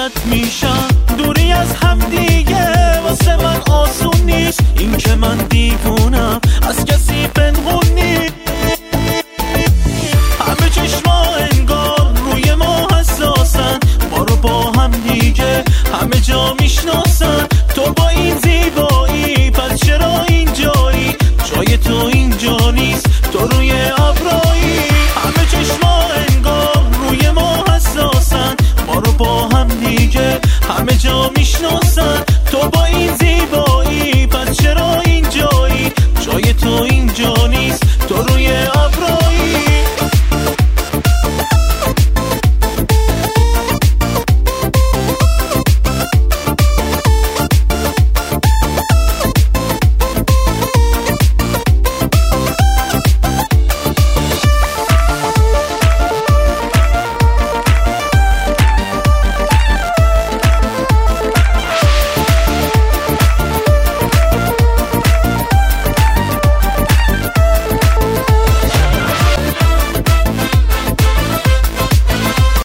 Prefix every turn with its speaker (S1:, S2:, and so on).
S1: بد میشم. دوری از هم دیگه واسه من آسون نیست، این که من دیوونم از کسی پنهون نیست. همه چشما انگار روی ما حساسن، ما رو با هم دیگه همه جا میشناسن. تو با این زیبایی پس چرا اینجایی؟ جای تو اینجا نیست، تو روی ابرایی. همه چشما انگار روی ما حساسن، ما رو با هم دیگه همه جا میشناسن.